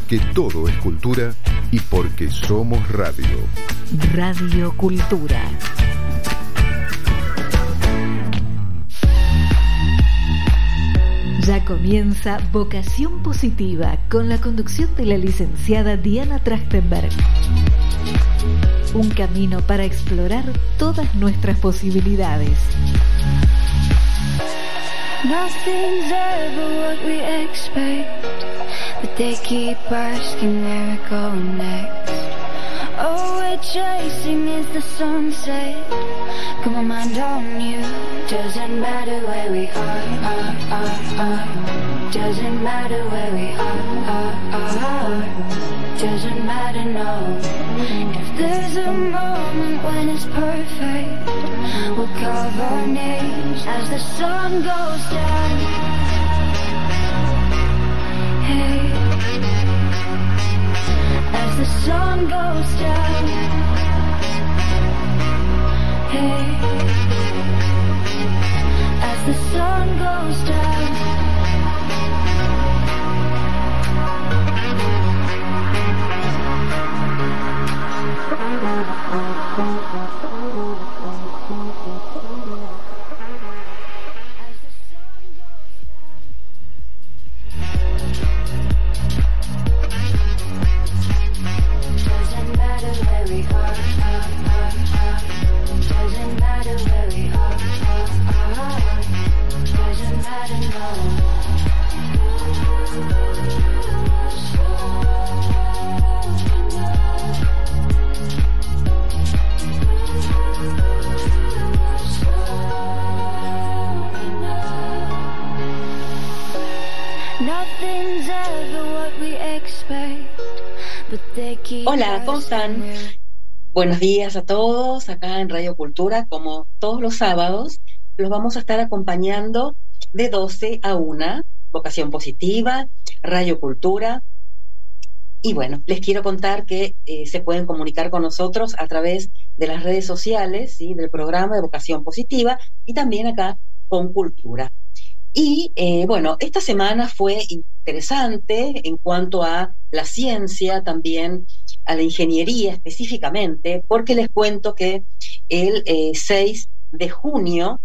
porque todo es cultura y porque somos radio. Radio Cultura. Ya comienza Vocación Positiva con la conducción de la licenciada Diana Trachtenberg. Un camino para explorar todas nuestras posibilidades. Nothing's ever what we expect, but they keep asking where we're going next. All we're chasing is the sunset. Got my mind on you. Doesn't matter where we are. Doesn't matter where we are. Doesn't matter, no. If there's a moment when it's perfect, we'll carve our names as the sun goes down. Hey, as the sun goes down. Hey, as the sun goes down. Hola, ¿cómo están? Buenos días a todos, acá en Radio Cultura, como todos los sábados, los vamos a estar acompañando de 12 a 1, Vocación Positiva, Radio Cultura. Y bueno, les quiero contar que se pueden comunicar con nosotros a través de las redes sociales, ¿sí?, del programa de Vocación Positiva y también acá con Cultura. Y bueno, esta semana fue interesante en cuanto a la ciencia, también a la ingeniería específicamente, porque les cuento que el 6 de junio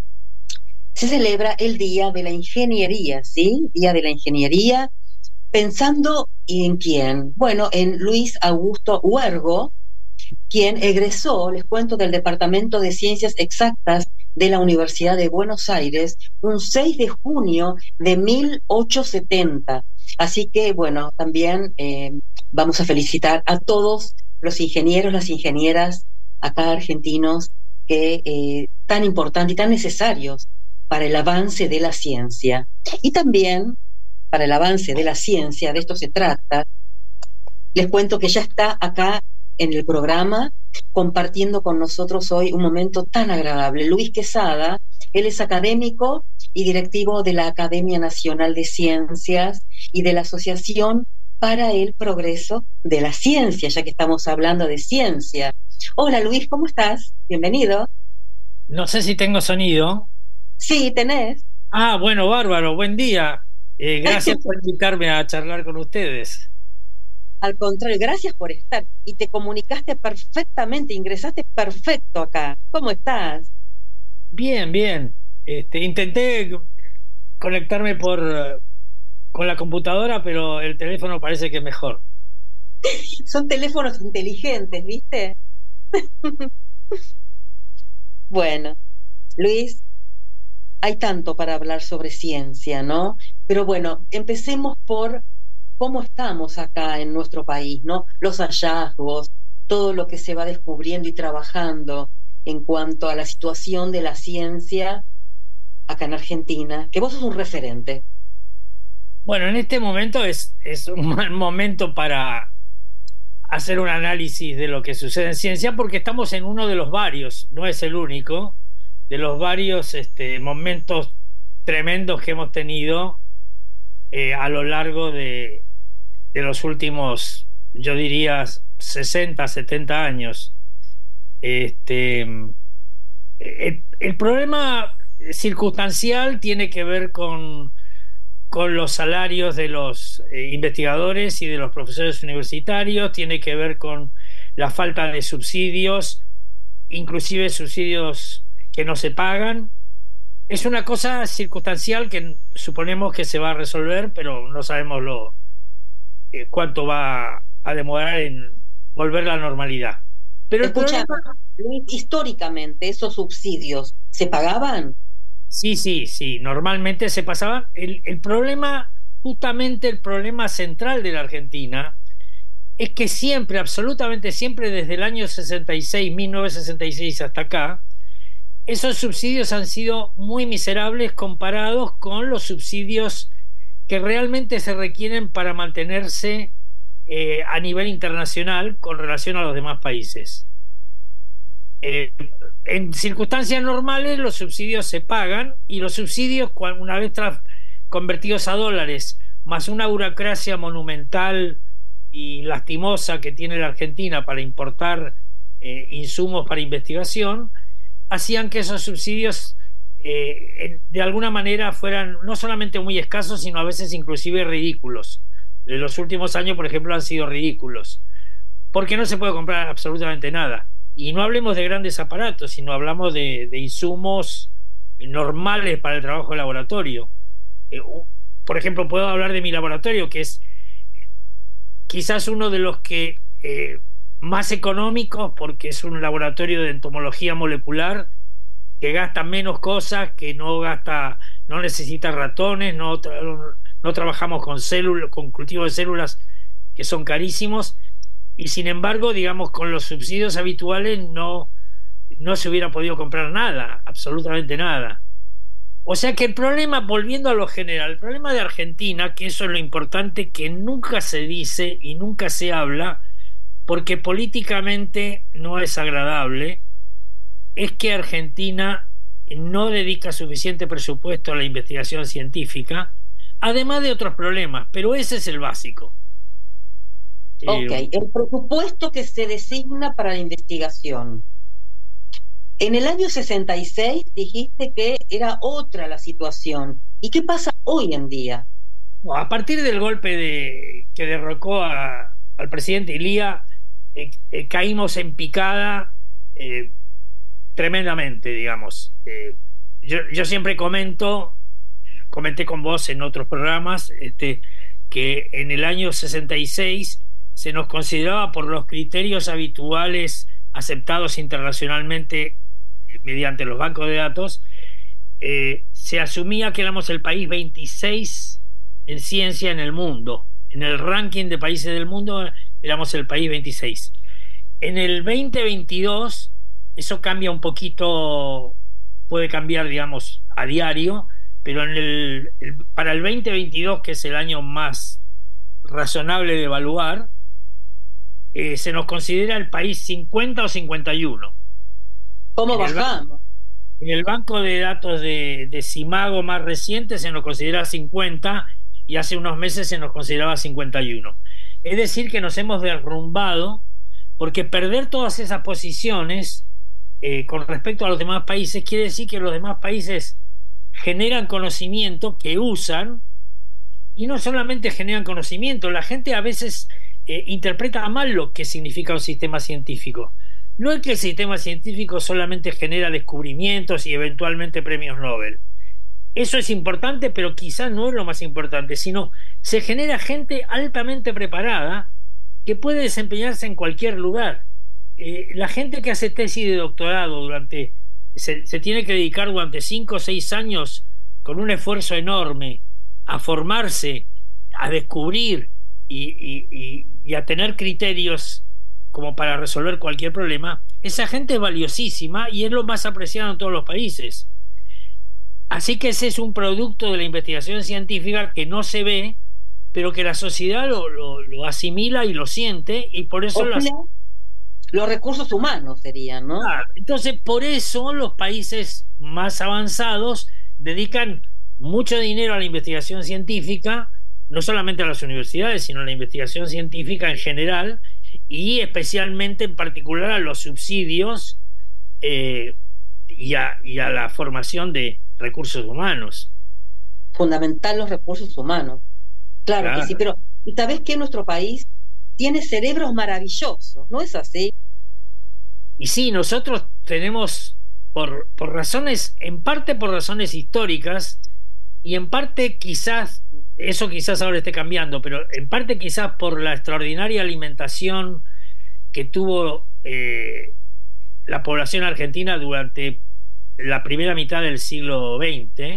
se celebra el Día de la Ingeniería, ¿sí? Día de la Ingeniería, pensando ¿en quién? Bueno, en Luis Augusto Huergo, quien egresó, les cuento, del Departamento de Ciencias Exactas de la Universidad de Buenos Aires un 6 de junio de 1870. Así que, bueno, también vamos a felicitar a todos los ingenieros, las ingenieras acá argentinos que tan importantes y tan necesarios para el avance de la ciencia. Y también para el avance de la ciencia, de esto se trata, les cuento que ya está acá en el programa compartiendo con nosotros hoy un momento tan agradable. Luis Quesada, él es académico y directivo de la Academia Nacional de Ciencias y de la Asociación para el Progreso de la Ciencia, ya que estamos hablando de ciencia. Hola Luis, ¿cómo estás? Bienvenido. No sé si tengo sonido. Sí, tenés. Ah, bueno, bárbaro, buen día. Gracias por invitarme a charlar con ustedes. Al contrario, gracias por estar. Y te comunicaste perfectamente, ingresaste perfecto acá. ¿Cómo estás? Bien, bien. Intenté conectarme con la computadora, pero el teléfono parece que es mejor. Son teléfonos inteligentes, ¿viste? Bueno, Luis, hay tanto para hablar sobre ciencia, ¿no? Pero bueno, empecemos por cómo estamos acá en nuestro país, ¿no? Los hallazgos, todo lo que se va descubriendo y trabajando en cuanto a la situación de la ciencia acá en Argentina, que vos sos un referente. Bueno, en este momento es un mal momento para hacer un análisis de lo que sucede en ciencia, porque estamos en uno de los varios, no es el único, de los varios momentos tremendos que hemos tenido a lo largo de los últimos, yo diría, 60, 70 años. El problema circunstancial tiene que ver con con los salarios de los investigadores y de los profesores universitarios, tiene que ver con la falta de subsidios, inclusive subsidios que no se pagan. Es una cosa circunstancial que suponemos que se va a resolver, pero no sabemos cuánto va a demorar en volver a la normalidad. Pero escucha, históricamente, ¿esos subsidios se pagaban? Sí, normalmente se pasaban. El problema, justamente el problema central de la Argentina, es que siempre, absolutamente siempre, desde el año 1966 hasta acá, esos subsidios han sido muy miserables comparados con los subsidios que realmente se requieren para mantenerse a nivel internacional con relación a los demás países. En circunstancias normales los subsidios se pagan, y los subsidios, una vez convertidos a dólares, más una burocracia monumental y lastimosa que tiene la Argentina para importar insumos para investigación, hacían que esos subsidios de alguna manera fueran no solamente muy escasos, sino a veces inclusive ridículos. En los últimos años, por ejemplo, han sido ridículos, porque no se puede comprar absolutamente nada. Y no hablemos de grandes aparatos, sino hablamos de insumos normales para el trabajo de laboratorio. Por ejemplo, puedo hablar de mi laboratorio, que es quizás uno de los que más económicos, porque es un laboratorio de entomología molecular que gasta menos cosas, que no necesita ratones, no trabajamos con cultivo de células que son carísimos, y sin embargo, digamos, con los subsidios habituales no se hubiera podido comprar nada, absolutamente nada. O sea que el problema, volviendo a lo general, el problema de Argentina, que eso es lo importante, que nunca se dice y nunca se habla, porque políticamente no es agradable, es que Argentina no dedica suficiente presupuesto a la investigación científica, además de otros problemas, pero ese es el básico. Ok, el presupuesto que se designa para la investigación. En el año 66 dijiste que era otra la situación. ¿Y qué pasa hoy en día? A partir del golpe que derrocó al presidente Ilía, caímos en picada tremendamente, digamos. Yo siempre comenté con vos en otros programas, que en el año 66 se nos consideraba, por los criterios habituales aceptados internacionalmente mediante los bancos de datos, se asumía que éramos el país 26 en ciencia en el mundo. En el ranking de países del mundo éramos el país 26. En el 2022 eso cambia un poquito, puede cambiar, digamos, a diario, pero para el 2022, que es el año más razonable de evaluar, se nos considera el país 50 o 51. ¿Cómo bajamos? En el banco de datos de Simago más reciente se nos considera 50, y hace unos meses se nos consideraba 51. Es decir, que nos hemos derrumbado, porque perder todas esas posiciones con respecto a los demás países quiere decir que los demás países generan conocimiento que usan, y no solamente generan conocimiento, la gente a veces interpreta mal lo que significa un sistema científico. No es que el sistema científico solamente genera descubrimientos y eventualmente premios Nobel. Eso es importante, pero quizás no es lo más importante, sino se genera gente altamente preparada que puede desempeñarse en cualquier lugar. La gente que hace tesis de doctorado se tiene que dedicar durante 5 o 6 años con un esfuerzo enorme a formarse, a descubrir y a tener criterios como para resolver cualquier problema. Esa gente es valiosísima y es lo más apreciado en todos los países. Así que ese es un producto de la investigación científica que no se ve, pero que la sociedad lo asimila y lo siente, y por eso los recursos humanos serían, ¿no? Entonces, por eso los países más avanzados dedican mucho dinero a la investigación científica, no solamente a las universidades, sino a la investigación científica en general, y especialmente en particular a los subsidios y a la formación de recursos humanos. fundamental los recursos humanos. Claro que sí, pero ¿y sabés que nuestro país tiene cerebros maravillosos? ¿No es así? Y sí, nosotros tenemos, por razones, en parte por razones históricas, y en parte quizás, eso quizás ahora esté cambiando, pero en parte quizás por la extraordinaria alimentación que tuvo la población argentina durante la primera mitad del siglo XX,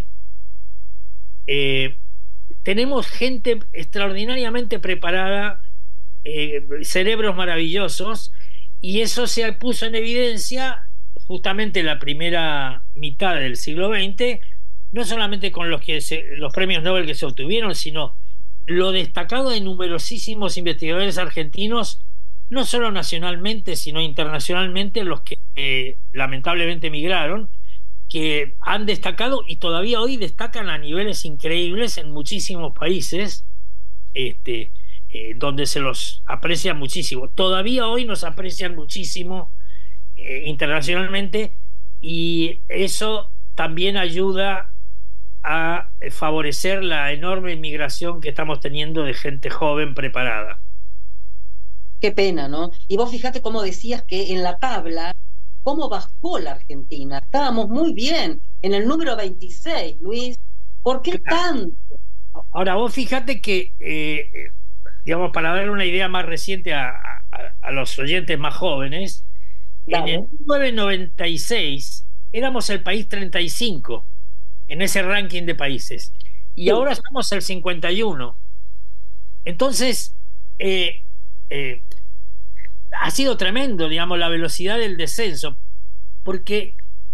tenemos gente extraordinariamente preparada, cerebros maravillosos, y eso se puso en evidencia justamente la primera mitad del siglo XX, no solamente con los premios Nobel que se obtuvieron, sino lo destacado de numerosísimos investigadores argentinos, no solo nacionalmente, sino internacionalmente, los que lamentablemente emigraron, que han destacado y todavía hoy destacan a niveles increíbles en muchísimos países, donde se los aprecia muchísimo. Todavía hoy nos aprecian muchísimo internacionalmente, y eso también ayuda a favorecer la enorme inmigración que estamos teniendo de gente joven preparada. Qué pena, ¿no? Y vos fíjate cómo decías que en la tabla, cómo bajó la Argentina. Estábamos muy bien, en el número 26, Luis. ¿Por qué tanto? Ahora, vos fíjate que, digamos, para dar una idea más reciente a los oyentes más jóvenes, en el 1996 éramos el país 35 en ese ranking de países, y ahora somos el 51. Entonces, ha sido tremendo, digamos, la velocidad del descenso, porque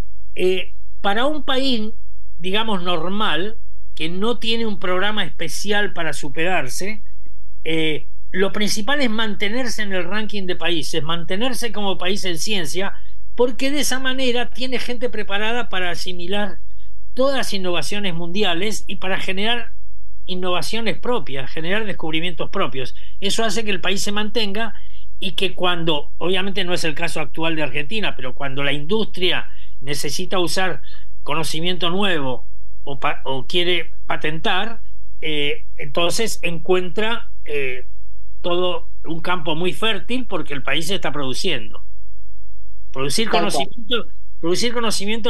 para un país, digamos, normal, que no tiene un programa especial para superarse, lo principal es mantenerse en el ranking de países, mantenerse como país en ciencia, porque de esa manera tiene gente preparada para asimilar todas las innovaciones mundiales y para generar innovaciones propias, generar descubrimientos propios. Eso hace que el país se mantenga, y que cuando, obviamente no es el caso actual de Argentina, pero cuando la industria necesita usar conocimiento nuevo o quiere patentar, entonces encuentra todo un campo muy fértil, porque el país se está produciendo. Producir conocimiento,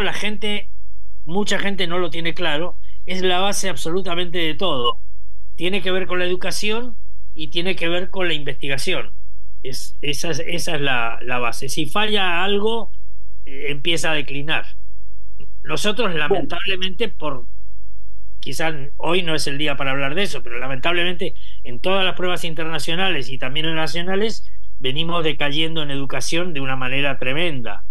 mucha gente no lo tiene claro, es la base absolutamente de todo. Tiene que ver con la educación y tiene que ver con la investigación. Esa es la base. Si falla algo, empieza a declinar. Nosotros, lamentablemente, quizás hoy no es el día para hablar de eso, pero lamentablemente en todas las pruebas internacionales y también en nacionales venimos decayendo en educación de una manera tremenda.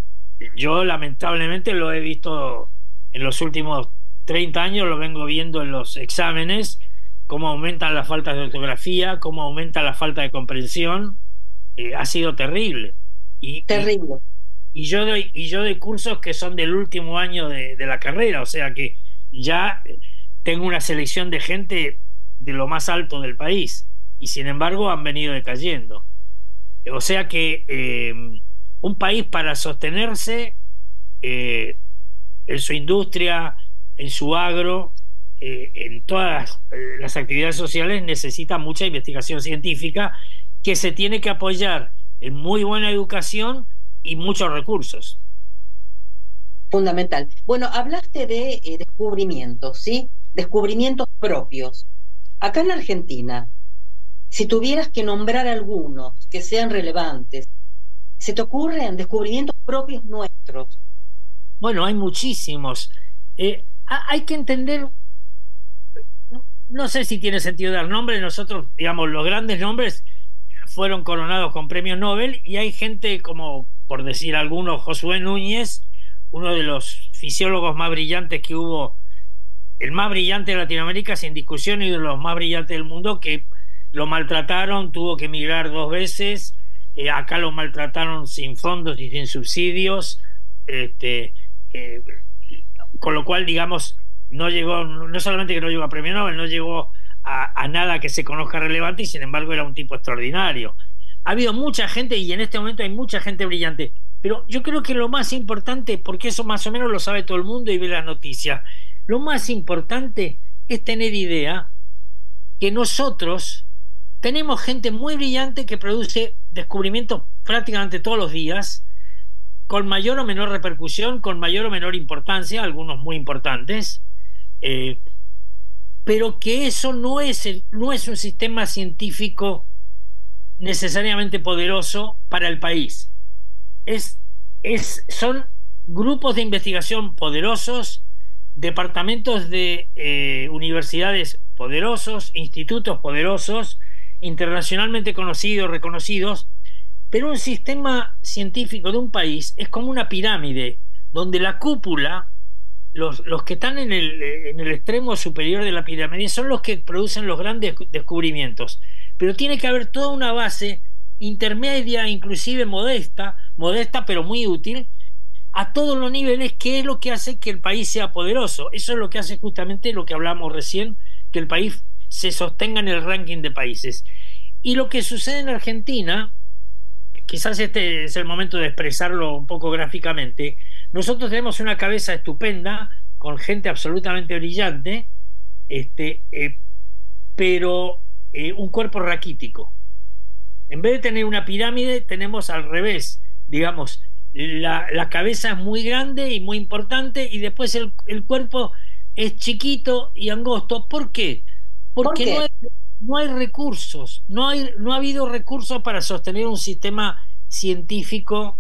Yo lamentablemente lo he visto en los últimos 30 años, lo vengo viendo en los exámenes, cómo aumentan las faltas de ortografía, cómo aumenta la falta de comprensión. Ha sido terrible. Terrible. Y yo doy cursos que son del último año de la carrera, o sea que ya tengo una selección de gente de lo más alto del país, y sin embargo han venido decayendo. O sea que un país, para sostenerse en su industria, en su agro, en todas las actividades sociales, necesita mucha investigación científica, que se tiene que apoyar en muy buena educación y muchos recursos. Fundamental. Bueno, hablaste de descubrimientos, ¿sí? Descubrimientos propios. Acá en Argentina, si tuvieras que nombrar algunos que sean relevantes, ¿se te ocurren descubrimientos propios nuestros? Bueno, hay muchísimos. Hay que entender, no sé si tiene sentido dar nombres. Nosotros, digamos, los grandes nombres fueron coronados con premios Nobel, y hay gente como, por decir algunos, Josué Núñez, uno de los fisiólogos más brillantes que hubo, el más brillante de Latinoamérica sin discusión, y de los más brillantes del mundo, que lo maltrataron, tuvo que emigrar 2 veces, acá lo maltrataron sin fondos y sin subsidios, con lo cual, digamos, no llegó, no solamente que no llegó a premio Nobel, no llegó a nada que se conozca relevante, y sin embargo era un tipo extraordinario. Ha habido mucha gente, y en este momento hay mucha gente brillante, pero yo creo que lo más importante, porque eso más o menos lo sabe todo el mundo y ve las noticias, lo más importante es tener idea que nosotros tenemos gente muy brillante que produce descubrimientos prácticamente todos los días, con mayor o menor repercusión, con mayor o menor importancia, algunos muy importantes, pero que eso no es un sistema científico necesariamente poderoso para el país. Son grupos de investigación poderosos, departamentos de universidades poderosos, institutos poderosos, internacionalmente conocidos, reconocidos, pero un sistema científico de un país es como una pirámide, donde la cúpula, los que están en el extremo superior de la pirámide, son los que producen los grandes descubrimientos, pero tiene que haber toda una base intermedia, inclusive modesta pero muy útil, a todos los niveles, que es lo que hace que el país sea poderoso. Eso es lo que hace justamente lo que hablamos recién, que el país se sostenga en el ranking de países. Y lo que sucede en Argentina, quizás este es el momento de expresarlo un poco gráficamente, nosotros tenemos una cabeza estupenda, con gente absolutamente brillante, pero un cuerpo raquítico. En vez de tener una pirámide, tenemos al revés, digamos, la cabeza es muy grande y muy importante, y después el cuerpo es chiquito y angosto. ¿Por qué? Porque no hay recursos, no ha habido recursos para sostener un sistema científico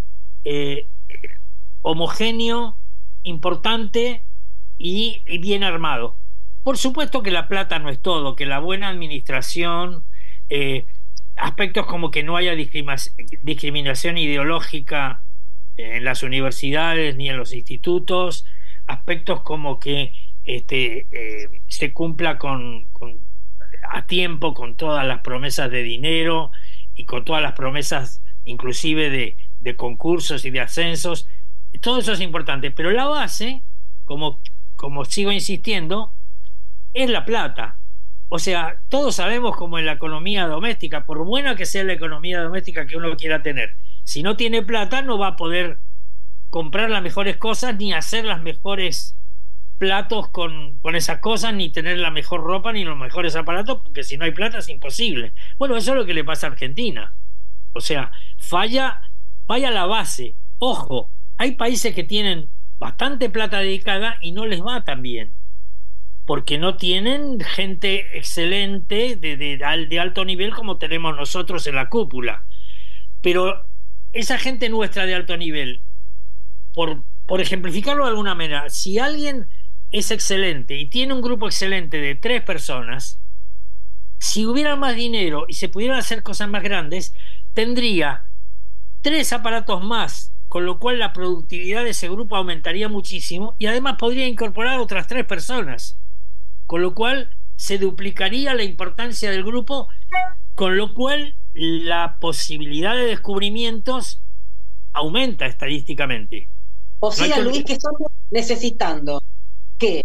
homogéneo, importante y bien armado. Por supuesto que la plata no es todo, que la buena administración, aspectos como que no haya discriminación ideológica en las universidades ni en los institutos, aspectos como que se cumpla a tiempo con todas las promesas de dinero y con todas las promesas inclusive de concursos y de ascensos. Todo eso es importante, pero la base, como sigo insistiendo, es la plata. O sea, todos sabemos como en la economía doméstica, por buena que sea la economía doméstica que uno quiera tener, si no tiene plata no va a poder comprar las mejores cosas, ni hacer las mejores platos con esas cosas, ni tener la mejor ropa, ni los mejores aparatos, porque si no hay plata es imposible. Bueno, eso es lo que le pasa a Argentina. O sea, falla la base. Ojo, hay países que tienen bastante plata dedicada y no les va tan bien, porque no tienen gente excelente de alto nivel como tenemos nosotros en la cúpula. Pero esa gente nuestra de alto nivel, por ejemplificarlo de alguna manera, si alguien es excelente y tiene un grupo excelente de 3 personas, si hubiera más dinero y se pudieran hacer cosas más grandes, tendría 3 aparatos más, con lo cual la productividad de ese grupo aumentaría muchísimo, y además podría incorporar otras 3 personas, con lo cual se duplicaría la importancia del grupo, con lo cual la posibilidad de descubrimientos aumenta estadísticamente. O sea, Luis, que estamos necesitando que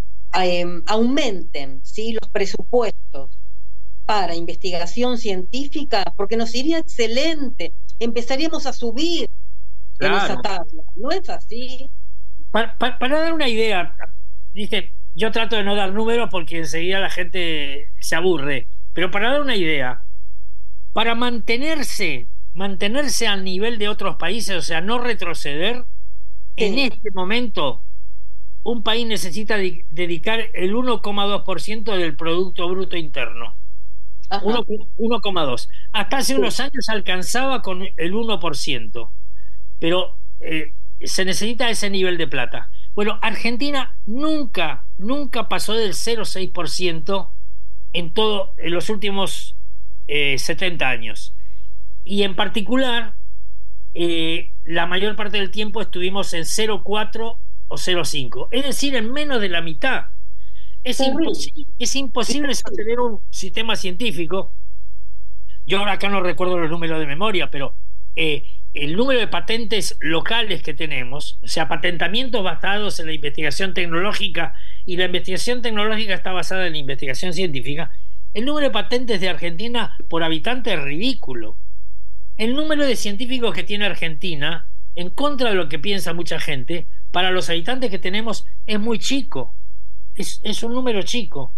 aumenten, ¿sí?, los presupuestos para investigación científica, porque nos iría excelente, empezaríamos a subir en esa tabla. ¿No es así? Para dar una idea, dice, yo trato de no dar números porque enseguida la gente se aburre, pero para dar una idea, para mantenerse al nivel de otros países, o sea, no retroceder, en este momento un país necesita dedicar el 1,2% del Producto Bruto Interno. 1,2. Hasta hace unos años alcanzaba con el 1%, pero se necesita ese nivel de plata. Bueno, Argentina nunca pasó del 0,6% en los últimos 70 años. Y en particular, la mayor parte del tiempo estuvimos en 0,4 o 0,5. Es decir, en menos de la mitad. Es imposible sostener un sistema científico. Yo ahora acá no recuerdo los números de memoria, pero el número de patentes locales que tenemos, o sea, patentamientos basados en la investigación tecnológica, y la investigación tecnológica está basada en la investigación científica, el número de patentes de Argentina por habitante es ridículo. El número de científicos que tiene Argentina, en contra de lo que piensa mucha gente, para los habitantes que tenemos es muy chico. es un número chico.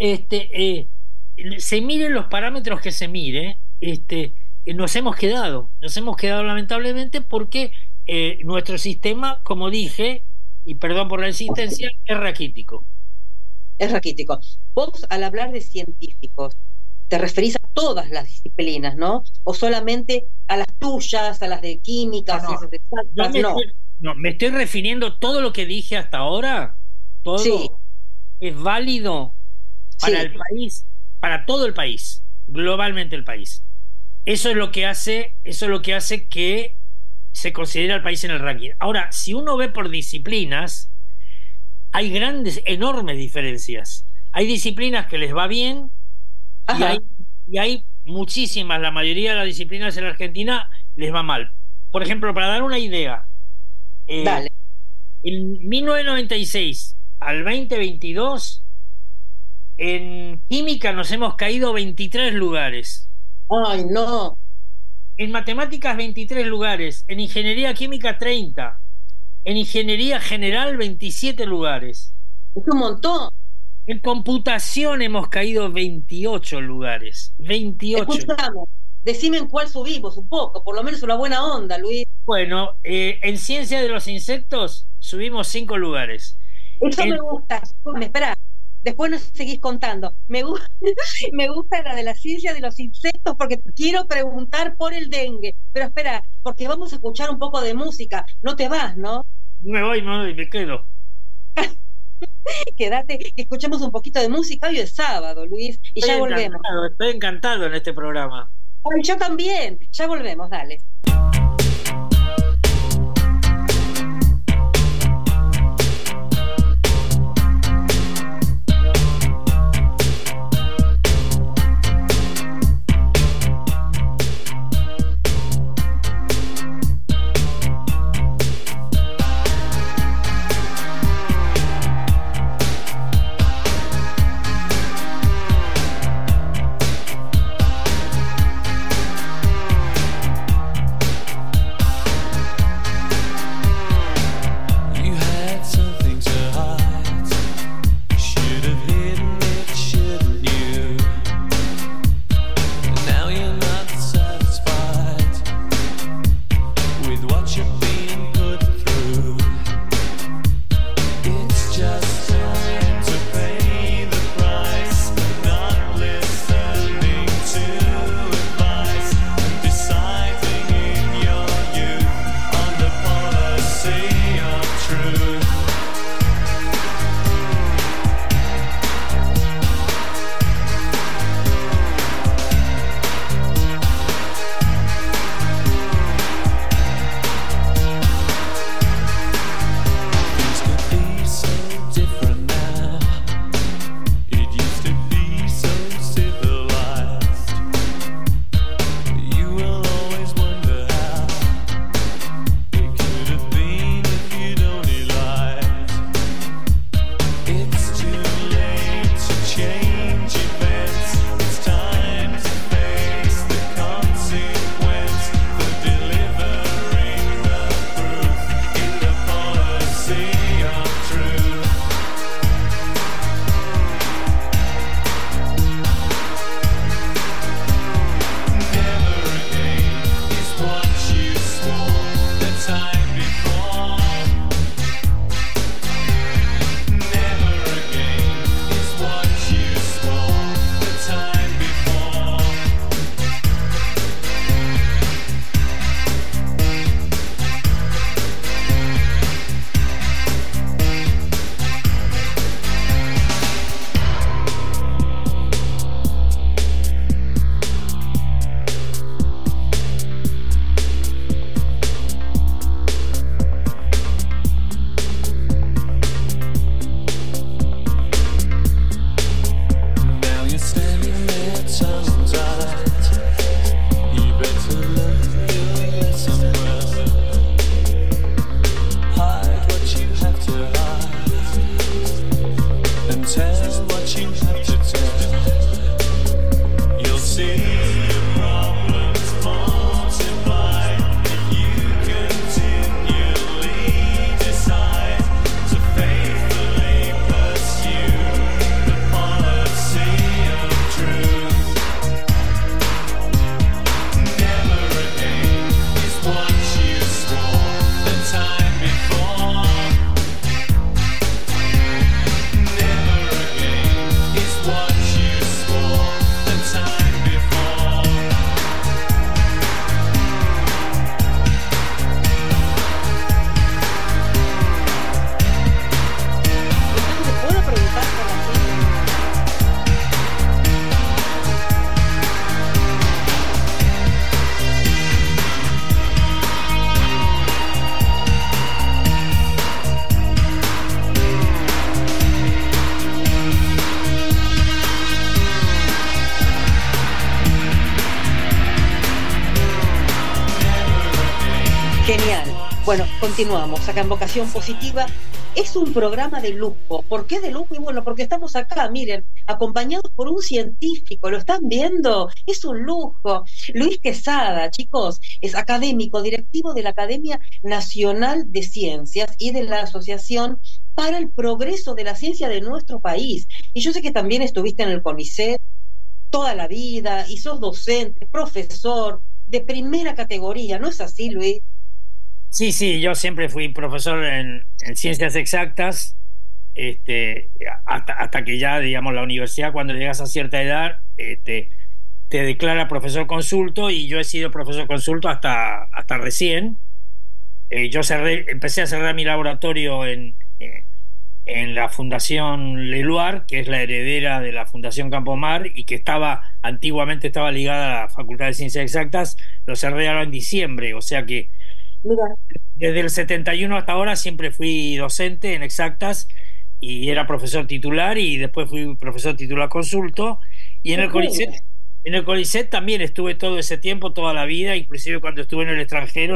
Se miren los parámetros que se mire, nos hemos quedado lamentablemente porque nuestro sistema, como dije, y perdón por la insistencia, es raquítico. Es raquítico. Vos, al hablar de científicos, te referís a todas las disciplinas, ¿no? O solamente a las tuyas, a las de química, ciencias exactas. No, me estoy refiriendo a todo lo que dije hasta ahora. Todo sí. Es válido para el país, para todo el país, globalmente el país. Eso es lo que hace que se considere al país en el ranking. Ahora, si uno ve por disciplinas, hay enormes diferencias. Hay disciplinas que les va bien y hay muchísimas, la mayoría de las disciplinas en la Argentina les va mal. Por ejemplo, para dar una idea, Dale. En 1996 al 2022 en química nos hemos caído 23 lugares. ¡Ay, no! En matemáticas 23 lugares, en ingeniería química 30, en ingeniería general 27 lugares. Es un montón. En computación hemos caído 28 lugares. 28. Escuchamos, decime en cuál subimos un poco, por lo menos una buena onda, Luis. Bueno, en ciencia de los insectos subimos 5 lugares. Eso me gusta. Espera, después nos seguís contando. Me gusta la de la ciencia de los insectos porque quiero preguntar por el dengue. Pero espera, porque vamos a escuchar un poco de música. No te vas, ¿no? Me voy, me quedo. Quédate, que escuchemos un poquito de música. Hoy es sábado, Luis, y ya volvemos. Estoy encantado en este programa. Ay, yo también. Ya volvemos, dale. Pursue Bueno, continuamos acá en Vocación Positiva. Es un programa de lujo. ¿Por qué de lujo? Y bueno, porque estamos acá, miren, acompañados por un científico. ¿Lo están viendo? Es un lujo. Luis Quesada, chicos, es académico, directivo de la Academia Nacional de Ciencias y de la Asociación para el Progreso de la Ciencia de nuestro país. Y yo sé que también estuviste en el CONICET toda la vida y sos docente, profesor de primera categoría. ¿No es así, Luis? Sí, yo siempre fui profesor en ciencias exactas, hasta que ya, digamos, la universidad, cuando llegas a cierta edad, te declara profesor consulto, y yo he sido profesor consulto hasta recién. Yo empecé a cerrar mi laboratorio en la Fundación Leluar, que es la heredera de la Fundación Campomar y que antiguamente estaba ligada a la Facultad de Ciencias Exactas. Lo cerré ahora en diciembre, o sea que Mira. Desde el 71 hasta ahora siempre fui docente en exactas y era profesor titular, y después fui profesor titular consulto, y en el CONICET también estuve todo ese tiempo, toda la vida, inclusive cuando estuve en el extranjero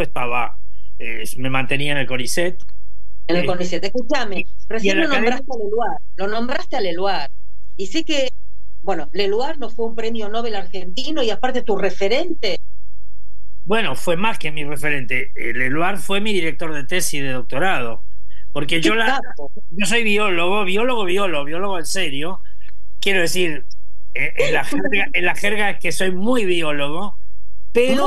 me mantenía en el CONICET. En el CONICET, escúchame, recién lo nombraste a Leluar, y sé que, bueno, Leluar no fue un premio Nobel argentino y aparte tu referente. Bueno, fue más que mi referente. Leluar fue mi director de tesis de doctorado, porque yo soy biólogo en serio. Quiero decir, en la jerga es que soy muy biólogo, pero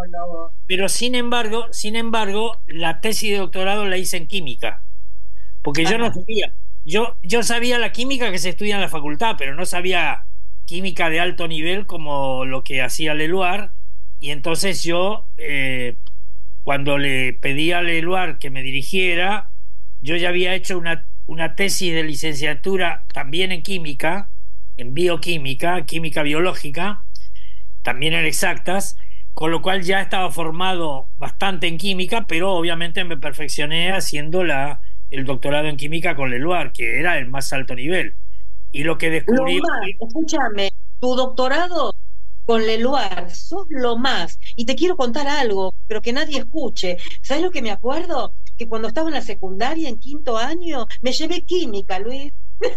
sin embargo, la tesis de doctorado la hice en química, porque yo no sabía. Yo sabía la química que se estudia en la facultad, pero no sabía química de alto nivel como lo que hacía Leluar. Y entonces yo, cuando le pedí a Leluar que me dirigiera, yo ya había hecho una tesis de licenciatura también en química, en bioquímica, química biológica, también en exactas, con lo cual ya estaba formado bastante en química, pero obviamente me perfeccioné haciendo el doctorado en química con Leluar, que era el más alto nivel. Y lo que descubrí... Escúchame, tu doctorado con Leluar, sos lo más. Y te quiero contar algo, pero que nadie escuche. ¿Sabes lo que me acuerdo? Que cuando estaba en la secundaria, en 5º año, me llevé química, Luis.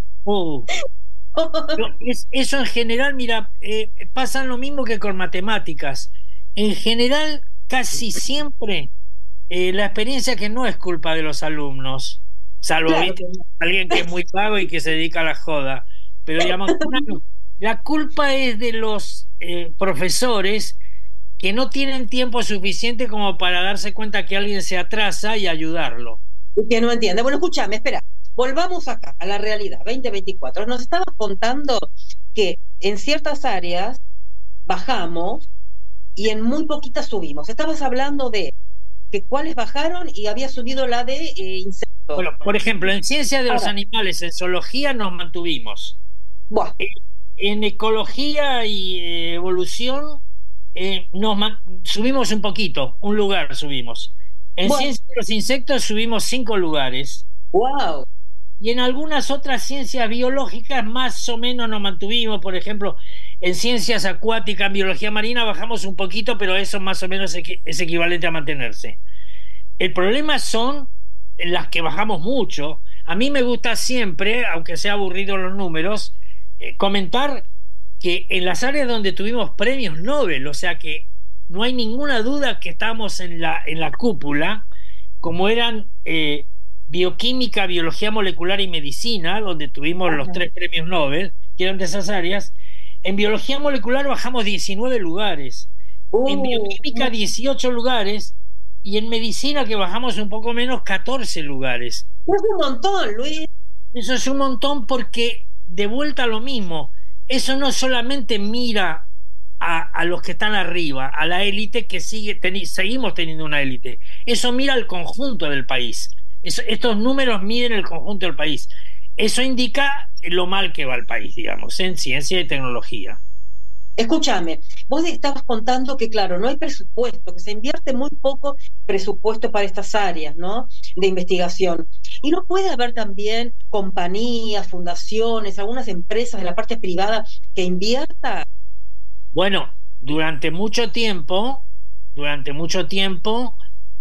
Eso en general, mira, pasa lo mismo que con matemáticas. En general, casi siempre, la experiencia que no es culpa de los alumnos, salvo alguien que es muy vago y que se dedica a la joda. Pero digamos, la culpa es de los profesores que no tienen tiempo suficiente como para darse cuenta que alguien se atrasa y ayudarlo. Y que no entiende. Bueno, escúchame, espera. Volvamos acá, a la realidad, 2024. Nos estabas contando que en ciertas áreas bajamos y en muy poquitas subimos. Estabas hablando de que cuáles bajaron y había subido la de insectos. Bueno, por ejemplo, en ciencia de los animales, en zoología nos mantuvimos. Buah. En ecología y evolución subimos un poquito, un lugar subimos. En ciencia de los insectos subimos 5 lugares. ¡Wow! Y en algunas otras ciencias biológicas más o menos nos mantuvimos. Por ejemplo, en ciencias acuáticas, en biología marina bajamos un poquito, pero eso más o menos es equivalente a mantenerse. El problema son las que bajamos mucho. A mí me gusta siempre, aunque sea aburrido los números, comentar que en las áreas donde tuvimos premios Nobel, o sea que no hay ninguna duda que estamos en la cúpula, como eran bioquímica, biología molecular y medicina, donde tuvimos los 3 premios Nobel, que eran de esas áreas. En biología molecular bajamos 19 lugares, en bioquímica 18 lugares, y en medicina, que bajamos un poco menos, 14 lugares. Es un montón, Luis. Eso es un montón, porque de vuelta a lo mismo, eso no solamente mira a los que están arriba, a la élite, que seguimos teniendo una élite, eso mira al conjunto del país. Estos números miden el conjunto del país. Eso indica lo mal que va el país, digamos, en ciencia y tecnología. Escúchame, vos estabas contando que, claro, no hay presupuesto, que se invierte muy poco presupuesto para estas áreas, ¿no?, de investigación. Y no puede haber también compañías, fundaciones, algunas empresas de la parte privada que inviertan. Bueno, durante mucho tiempo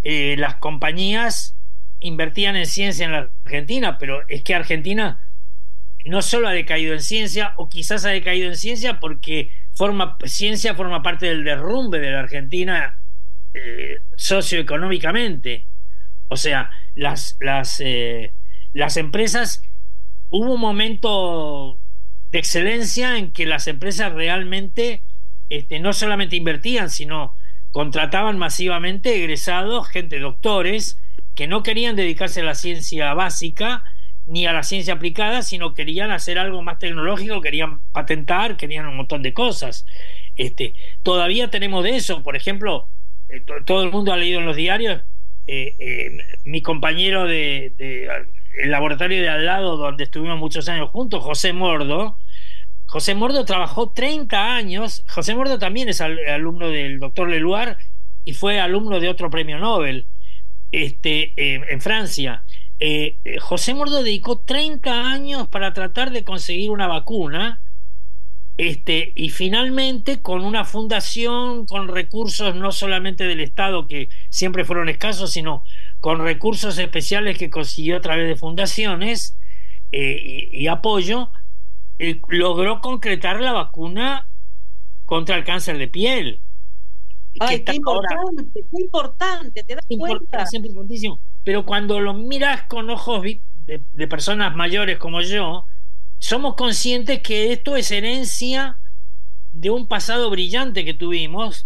las compañías invertían en ciencia en la Argentina, pero es que Argentina no solo ha decaído en ciencia, o quizás ha decaído en ciencia porque ciencia forma parte del derrumbe de la Argentina socioeconómicamente. O sea, las empresas, hubo un momento de excelencia en que las empresas realmente no solamente invertían, sino contrataban masivamente egresados, gente, doctores, que no querían dedicarse a la ciencia básica ni a la ciencia aplicada, sino querían hacer algo más tecnológico, querían patentar, querían un montón de cosas. Todavía tenemos de eso. Por ejemplo, todo el mundo ha leído en los diarios, mi compañero de el laboratorio de al lado, donde estuvimos muchos años juntos, José Mordo trabajó 30 años. José Mordo también es alumno del doctor Leluar y fue alumno de otro premio Nobel en Francia. José Mordo dedicó 30 años para tratar de conseguir una vacuna, y finalmente, con una fundación, con recursos no solamente del Estado, que siempre fueron escasos, sino con recursos especiales que consiguió a través de fundaciones y apoyo, logró concretar la vacuna contra el cáncer de piel. Ay, qué importante, ¿te das cuenta? Es importantísimo. Pero cuando lo miras con ojos de personas mayores como yo, somos conscientes que esto es herencia de un pasado brillante que tuvimos,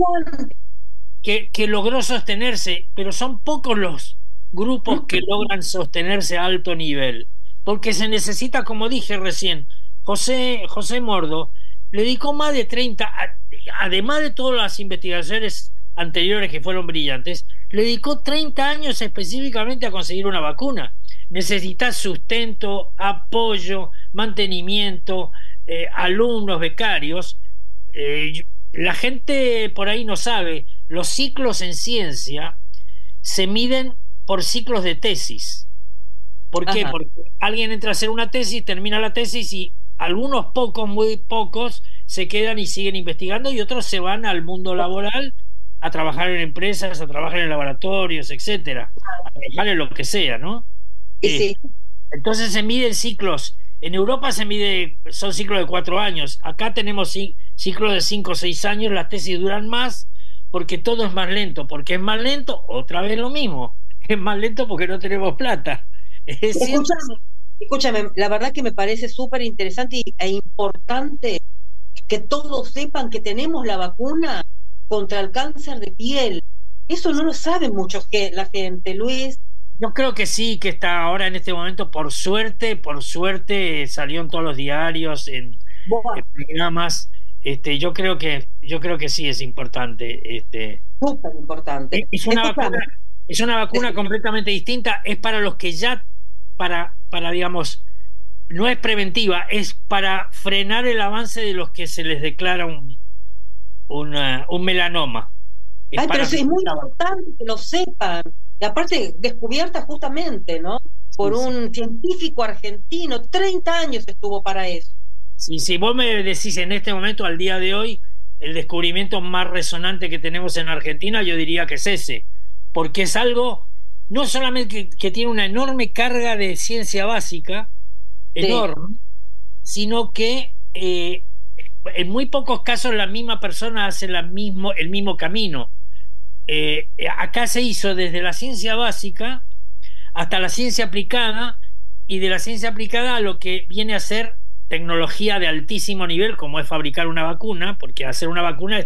que logró sostenerse, pero son pocos los grupos que logran sostenerse a alto nivel, porque se necesita, como dije recién, José Mordo le dedicó más de 30, además de todas las investigaciones anteriores que fueron brillantes, le dedicó 30 años específicamente a conseguir una vacuna. Necesitas sustento, apoyo, mantenimiento, alumnos, becarios. La gente por ahí no sabe, los ciclos en ciencia se miden por ciclos de tesis. ¿Por qué? Ajá. Porque alguien entra a hacer una tesis, termina la tesis y algunos pocos, muy pocos, se quedan y siguen investigando, y otros se van al mundo laboral a trabajar en empresas, a trabajar en laboratorios, etcétera, a trabajar en lo que sea, ¿no? Sí. Entonces se miden ciclos. En Europa son ciclos de 4 años. Acá tenemos ciclos de 5 o 6 años. Las tesis duran más porque todo es más lento. ¿Porque es más lento? Otra vez lo mismo. Es más lento porque no tenemos plata. Escúchame, la verdad que me parece súper interesante e importante que todos sepan que tenemos la vacuna contra el cáncer de piel. Eso no lo sabe mucho la gente, Luis. Yo creo que sí, que está ahora en este momento, por suerte salió en todos los diarios, en programas. Yo creo que sí es importante. Súper importante. Es una vacuna completamente distinta. Es para los que ya, para digamos, no es preventiva, es para frenar el avance de los que se les declara un melanoma. Pero es muy importante que lo sepan. Y aparte, descubierta justamente, ¿no? Por un científico argentino, 30 años estuvo para eso. Si vos me decís en este momento, al día de hoy, el descubrimiento más resonante que tenemos en Argentina, yo diría que es ese, porque es algo no solamente que tiene una enorme carga de ciencia básica, enorme, sino que en muy pocos casos la misma persona hace el mismo camino. Acá se hizo desde la ciencia básica hasta la ciencia aplicada, y de la ciencia aplicada a lo que viene a ser tecnología de altísimo nivel, como es fabricar una vacuna, porque hacer una vacuna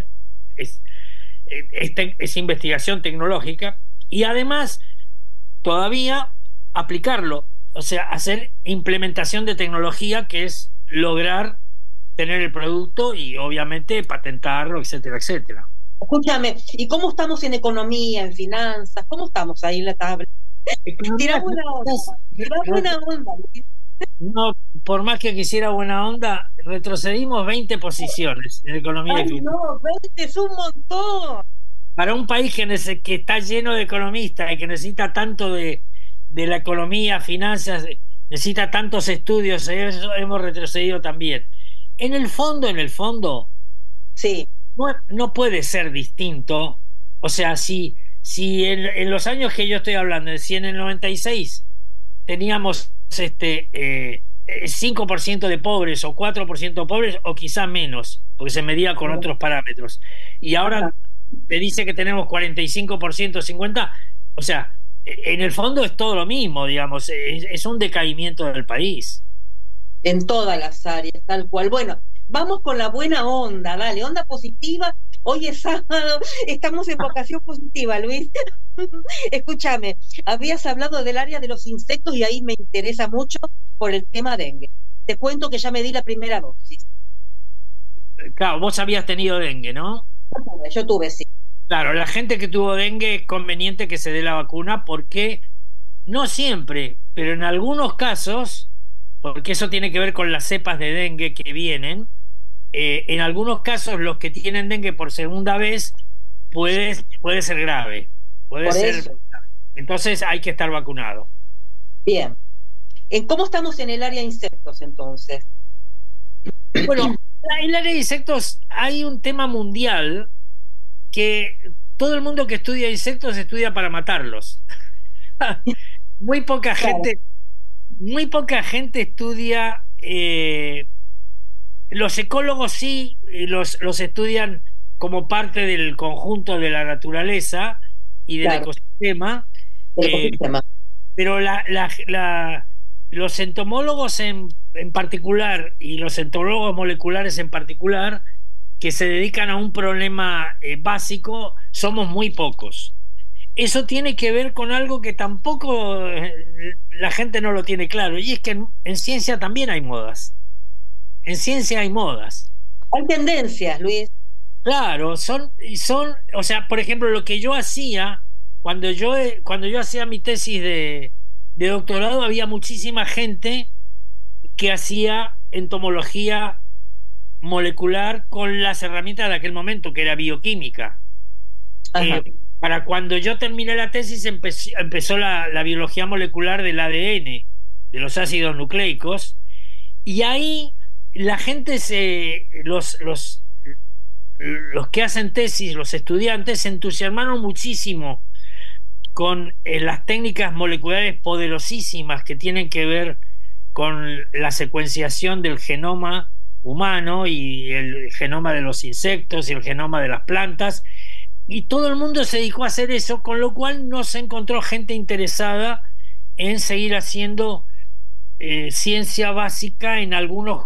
es investigación tecnológica, y además todavía aplicarlo, o sea, hacer implementación de tecnología, que es lograr tener el producto y obviamente patentarlo, etcétera, etcétera. Escúchame, ¿y cómo estamos en economía, en finanzas? ¿Cómo estamos ahí en la tabla? Tira buena onda. No, por más que quisiera buena onda, retrocedimos 20 posiciones en economía y finanzas. No, 20 es un montón. Para un país que está lleno de economistas y que necesita tanto de la economía, finanzas, necesita tantos estudios, eso hemos retrocedido también. En el fondo, sí, no puede ser distinto. O sea, si si en los años que yo estoy hablando, si en el 96 teníamos 5% de pobres o 4% de pobres o quizá menos, porque se medía con otros parámetros, y ahora te dice que tenemos 45%, 50%, o sea, en el fondo es todo lo mismo, digamos, es un decaimiento del país. En todas las áreas, tal cual. Bueno, vamos con la buena onda, dale, onda positiva. Hoy es sábado, estamos en vocación positiva, Luis. Escúchame, habías hablado del área de los insectos y ahí me interesa mucho por el tema dengue. Te cuento que ya me di la primera dosis. Claro, vos habías tenido dengue, ¿no? Yo tuve, sí. Claro, la gente que tuvo dengue es conveniente que se dé la vacuna porque no siempre, pero en algunos casos, porque eso tiene que ver con las cepas de dengue que vienen, en algunos casos los que tienen dengue por segunda vez puede ser grave. Puede por ser. Eso. Entonces hay que estar vacunado. Bien. ¿Cómo estamos en el área de insectos entonces? Bueno, en el área de insectos hay un tema mundial que todo el mundo que estudia insectos estudia para matarlos. Muy poca gente estudia. Los ecólogos sí los estudian como parte del conjunto de la naturaleza y del ecosistema. Pero los entomólogos en particular y los entomólogos moleculares en particular, que se dedican a un problema básico, somos muy pocos. Eso tiene que ver con algo que tampoco la gente no lo tiene claro, y es que en ciencia también hay modas. En ciencia hay modas. Hay tendencias, Luis. Claro, son, o sea, por ejemplo, lo que yo hacía cuando yo hacía mi tesis de doctorado, había muchísima gente que hacía entomología molecular con las herramientas de aquel momento, que era bioquímica. Para cuando yo terminé la tesis empezó la biología molecular del ADN, de los ácidos nucleicos, y ahí la gente los que hacen tesis, los estudiantes, se entusiasmaron muchísimo con las técnicas moleculares poderosísimas que tienen que ver con la secuenciación del genoma humano y el genoma de los insectos y el genoma de las plantas, y todo el mundo se dedicó a hacer eso, con lo cual no se encontró gente interesada en seguir haciendo ciencia básica en algunos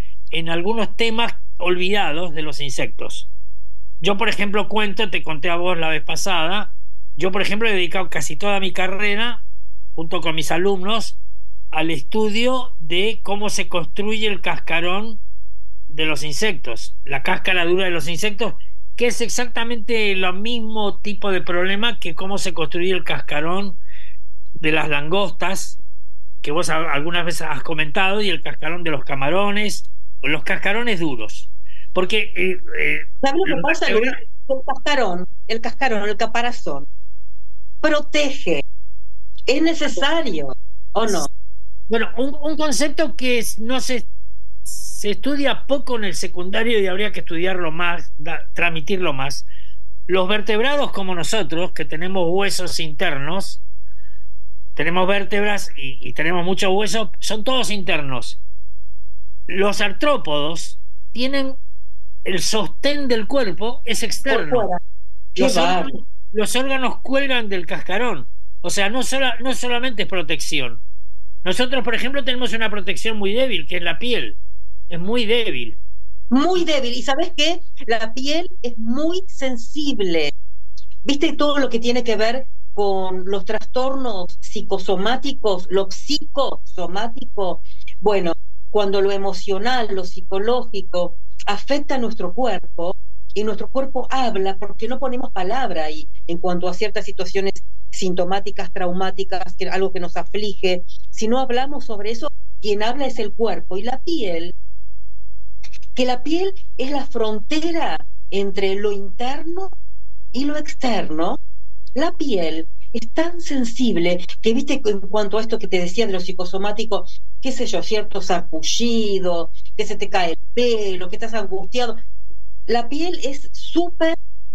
temas olvidados de los insectos. Yo, por ejemplo, te conté a vos la vez pasada, yo, por ejemplo, he dedicado casi toda mi carrera, junto con mis alumnos, al estudio de cómo se construye el cascarón de los insectos, la cáscara dura de los insectos, que es exactamente lo mismo tipo de problema que cómo se construye el cascarón de las langostas, que vos algunas veces has comentado, y el cascarón de los camarones, o los cascarones duros. Porque ¿sabes lo que pasa? El cascarón, el caparazón protege. ¿Es necesario o no? Bueno, un concepto que no se estudia poco en el secundario y habría que estudiarlo más, transmitirlo más. Los vertebrados como nosotros, que tenemos huesos internos, tenemos vértebras y tenemos muchos huesos, son todos internos. Los artrópodos tienen el sostén del cuerpo, es externo. Los órganos cuelgan del cascarón. O sea, no solamente es protección. Nosotros, por ejemplo, tenemos una protección muy débil, que es la piel. Es muy débil. Muy débil. ¿Y sabes qué? La piel es muy sensible. ¿Viste todo lo que tiene que ver con los trastornos psicosomáticos, lo psicosomático? Bueno, cuando lo emocional, lo psicológico afecta a nuestro cuerpo, y nuestro cuerpo habla porque no ponemos palabra ahí en cuanto a ciertas situaciones sintomáticas, traumáticas, algo que nos aflige. Si no hablamos sobre eso, quien habla es el cuerpo. Y la piel, que la piel es la frontera entre lo interno y lo externo. La piel es tan sensible que, viste, en cuanto a esto que te decía de lo psicosomático, qué sé yo, cierto sarpullido, que se te cae el pelo, que estás angustiado. La piel es súper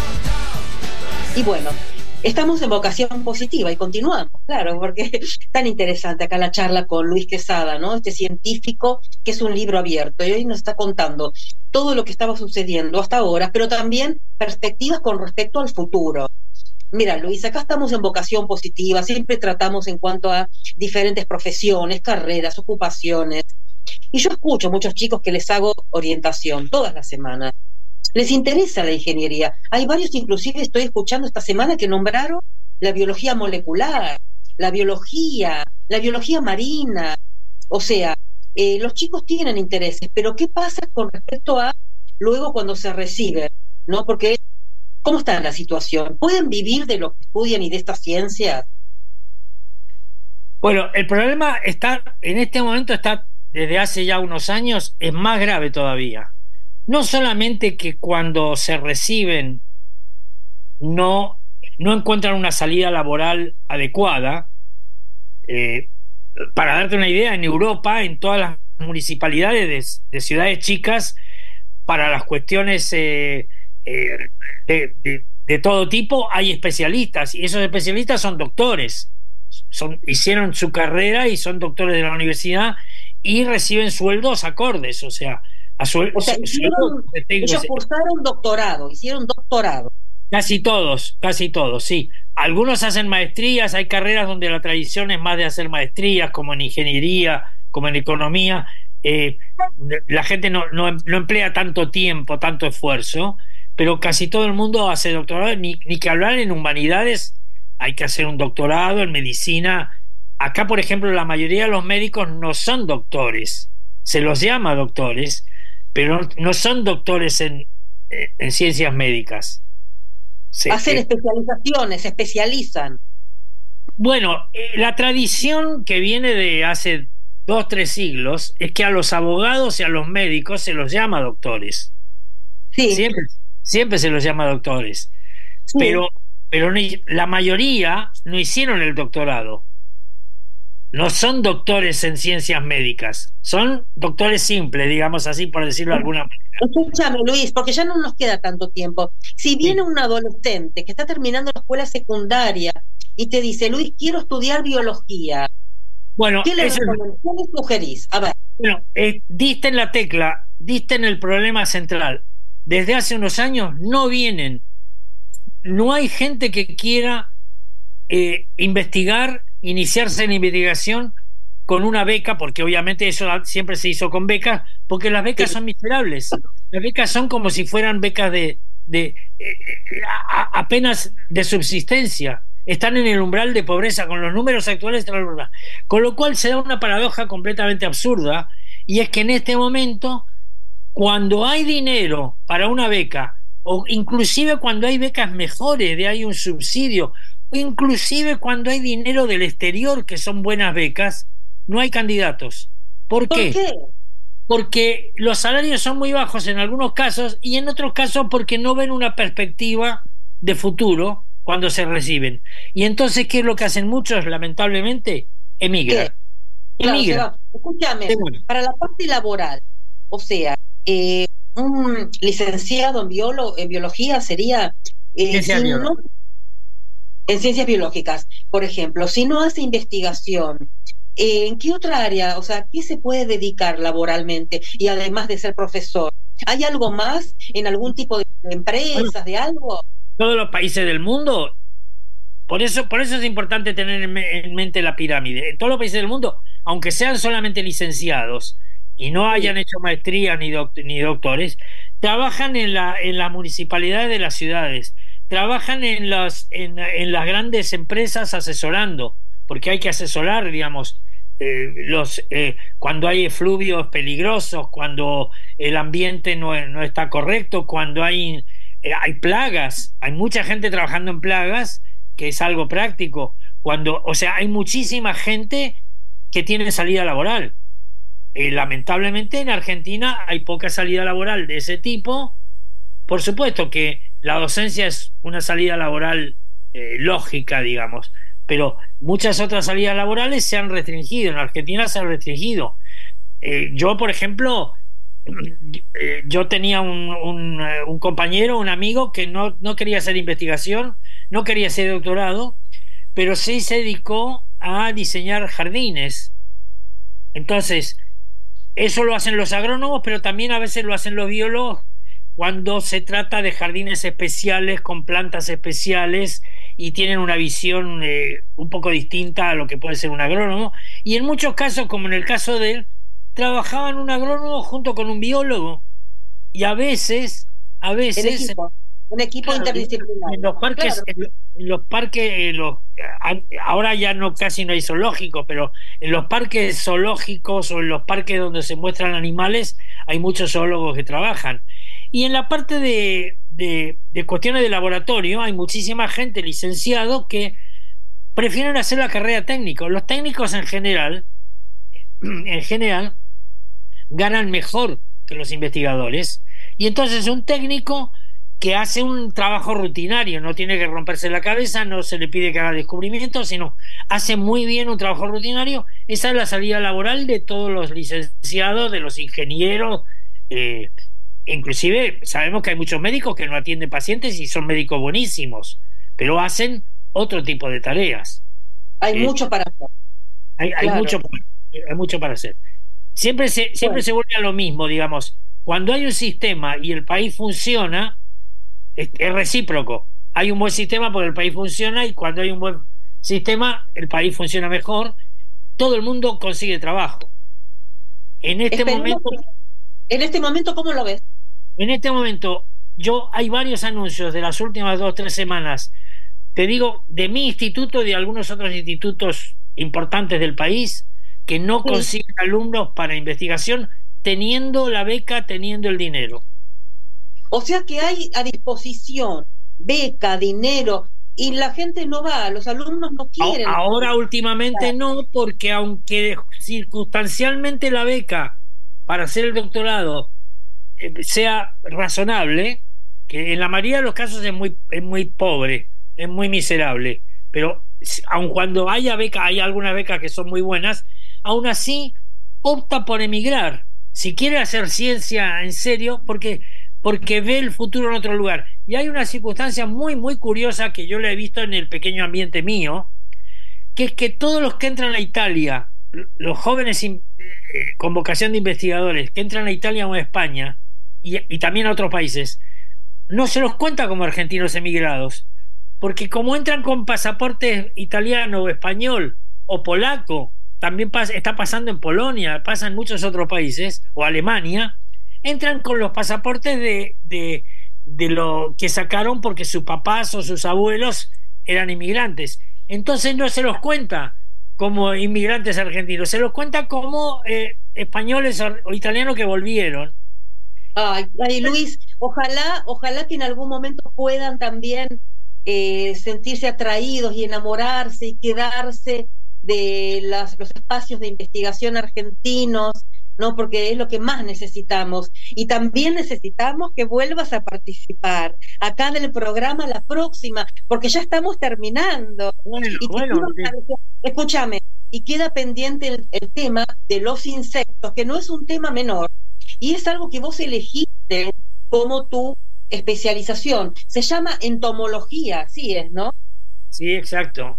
Y bueno, estamos en vocación positiva y continuamos, claro, porque es tan interesante acá la charla con Luis Quesada, ¿no? Este científico que es un libro abierto y hoy nos está contando todo lo que estaba sucediendo hasta ahora, pero también perspectivas con respecto al futuro. Mira, Luis, acá estamos en vocación positiva, siempre tratamos en cuanto a diferentes profesiones, carreras, ocupaciones. Y yo escucho a muchos chicos que les hago orientación todas las semanas. Les interesa la ingeniería. Hay varios, inclusive estoy escuchando esta semana que nombraron la biología molecular, la biología marina. O sea, los chicos tienen intereses, pero ¿qué pasa con respecto a luego cuando se reciben? ¿No? Porque, ¿cómo está la situación? ¿Pueden vivir de lo que estudian y de estas ciencias? Bueno, el problema está, en este momento está, desde hace ya unos años, es más grave todavía. No solamente que cuando se reciben no no encuentran una salida laboral adecuada. Para darte una idea, en Europa, en todas las municipalidades de ciudades chicas, para las cuestiones de todo tipo, hay especialistas, y esos especialistas son doctores, hicieron su carrera y son doctores de la universidad y reciben sueldos acordes, o sea, ellos cursaron doctorado, hicieron doctorado. Casi todos, sí. Algunos hacen maestrías, hay carreras donde la tradición es más de hacer maestrías, como en ingeniería, como en economía. La gente no emplea tanto tiempo, tanto esfuerzo, pero casi todo el mundo hace doctorado, ni que hablar en humanidades, hay que hacer un doctorado, en medicina. Acá, por ejemplo, la mayoría de los médicos no son doctores, se los llama doctores, pero no son doctores en ciencias médicas. Hacen especializaciones, se especializan. Bueno, la tradición que viene de hace 2-3 siglos es que a los abogados y a los médicos se los llama doctores. Sí. Siempre se los llama doctores. Sí. Pero la mayoría no hicieron el doctorado. No son doctores en ciencias médicas, son doctores simples, digamos así, por decirlo de alguna manera. Escúchame, Luis, porque ya no nos queda tanto tiempo. Si viene un adolescente que está terminando la escuela secundaria y te dice, Luis, quiero estudiar biología, bueno, ¿qué le sugerís? A ver. Bueno, diste en la tecla, diste en el problema central. Desde hace unos años no hay gente que quiera investigar, iniciarse en investigación con una beca, porque obviamente eso siempre se hizo con becas, porque las becas son miserables. Las becas son como si fueran becas apenas de subsistencia. Están en el umbral de pobreza, con los números actuales, con lo cual se da una paradoja completamente absurda, y es que en este momento, cuando hay dinero para una beca, o inclusive cuando hay becas mejores, hay un subsidio, o inclusive cuando hay dinero del exterior, que son buenas becas, no hay candidatos. ¿Por qué? Porque los salarios son muy bajos en algunos casos, y en otros casos porque no ven una perspectiva de futuro cuando se reciben. Y entonces, ¿qué es lo que hacen muchos? Lamentablemente, emigran. Claro, escúchame, para la parte laboral, o sea, un licenciado en biología sería en ciencias biológicas, por ejemplo, si no hace investigación, ¿en qué otra área, o sea, qué se puede dedicar laboralmente? Y además de ser profesor, ¿hay algo más en algún tipo de empresas, de algo? Todos los países del mundo, por eso es importante tener en mente la pirámide. En todos los países del mundo, aunque sean solamente licenciados y no hayan hecho maestrías ni doctores, trabajan en las municipalidades de las ciudades, trabajan en las grandes empresas asesorando, porque hay que asesorar, digamos, cuando hay efluvios peligrosos, cuando el ambiente no está correcto, cuando hay plagas, hay mucha gente trabajando en plagas, que es algo práctico, o sea, hay muchísima gente que tiene salida laboral. Lamentablemente en Argentina hay poca salida laboral de ese tipo. Por supuesto que la docencia es una salida laboral lógica, digamos, pero muchas otras salidas laborales se han restringido. En Argentina se han restringido. Yo, por ejemplo, yo tenía un compañero, un amigo que no quería hacer investigación, no quería hacer doctorado, pero sí se dedicó a diseñar jardines. Entonces, eso lo hacen los agrónomos, pero también a veces lo hacen los biólogos cuando se trata de jardines especiales con plantas especiales y tienen una visión un poco distinta a lo que puede ser un agrónomo. Y en muchos casos, como en el caso de él, trabajaban un agrónomo junto con un biólogo, y a veces un equipo interdisciplinar. En los parques, ahora ya casi no hay zoológicos, pero en los parques zoológicos o en los parques donde se muestran animales hay muchos zoólogos que trabajan. Y en la parte de cuestiones de laboratorio hay muchísima gente licenciado que prefieren hacer la carrera técnica. Los técnicos en general ganan mejor que los investigadores, y entonces un técnico que hace un trabajo rutinario, no tiene que romperse la cabeza, no se le pide que haga descubrimientos, sino hace muy bien un trabajo rutinario. Esa es la salida laboral de todos los licenciados, de los ingenieros, inclusive sabemos que hay muchos médicos que no atienden pacientes y son médicos buenísimos, pero hacen otro tipo de tareas. Hay mucho para hacer. Hay mucho para hacer. Siempre se vuelve a lo mismo, digamos. Cuando hay un sistema y el país funciona, es recíproco. Hay un buen sistema porque el país funciona, y cuando hay un buen sistema, el país funciona mejor. Todo el mundo consigue trabajo. En este momento, ¿cómo lo ves? En este momento, hay varios anuncios de las últimas 2 o 3 semanas, te digo, de mi instituto y de algunos otros institutos importantes del país, que no consiguen alumnos para investigación, teniendo la beca, teniendo el dinero. O sea que hay a disposición beca, dinero, y la gente no va, los alumnos no quieren. Ahora últimamente no, porque aunque circunstancialmente la beca para hacer el doctorado sea razonable, que en la mayoría de los casos es muy pobre, es muy miserable, pero aun cuando haya beca, hay algunas becas que son muy buenas, aún así opta por emigrar si quiere hacer ciencia en serio, porque ve el futuro en otro lugar. Y hay una circunstancia muy muy curiosa que yo la he visto en el pequeño ambiente mío, que es que todos los que entran a Italia, los jóvenes con vocación de investigadores que entran a Italia o a España y también a otros países, no se los cuenta como argentinos emigrados, porque como entran con pasaporte italiano o español o polaco, también está pasando en Polonia, pasa en muchos otros países, o Alemania, entran con los pasaportes de lo que sacaron porque sus papás o sus abuelos eran inmigrantes. Entonces no se los cuenta como inmigrantes argentinos, se los cuenta como españoles o italianos que volvieron. Ay, Luis, ojalá que en algún momento puedan también sentirse atraídos y enamorarse y quedarse de los espacios de investigación argentinos, ¿no? Porque es lo que más necesitamos. Y también necesitamos que vuelvas a participar acá del programa la próxima, porque ya estamos terminando. Escúchame, y queda pendiente el tema de los insectos, que no es un tema menor, y es algo que vos elegiste como tu especialización. Se llama entomología, ¿sí es, no? Sí, exacto.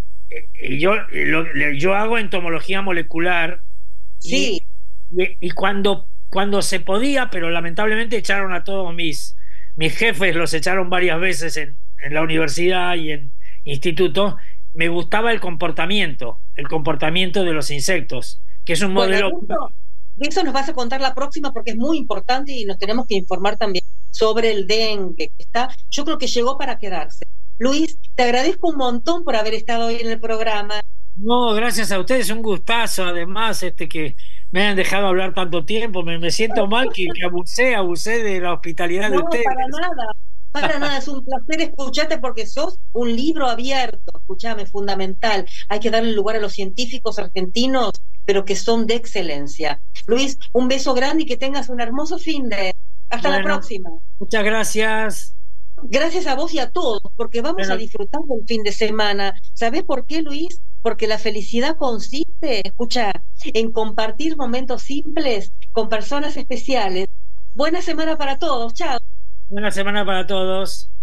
Yo hago entomología molecular. Sí. Y cuando se podía, pero lamentablemente echaron a todos mis jefes, los echaron varias veces en la universidad y en instituto, me gustaba el comportamiento de los insectos, que es un modelo. De eso nos vas a contar la próxima, porque es muy importante y nos tenemos que informar también sobre el dengue, que yo creo que llegó para quedarse. Luis, te agradezco un montón por haber estado hoy en el programa. No, gracias a ustedes, un gustazo, además, que me hayan dejado hablar tanto tiempo. Me siento mal que abusé de la hospitalidad de ustedes. Para nada, es un placer escucharte, porque sos un libro abierto. Escuchame, fundamental. Hay que darle lugar a los científicos argentinos, pero que son de excelencia. Luis, un beso grande y que tengas un hermoso fin de... Hasta la próxima. Muchas gracias. Gracias a vos y a todos, porque vamos a disfrutar del fin de semana. ¿Sabés por qué, Luis? Porque la felicidad consiste, en compartir momentos simples con personas especiales. Buena semana para todos. Chao. Buena semana para todos.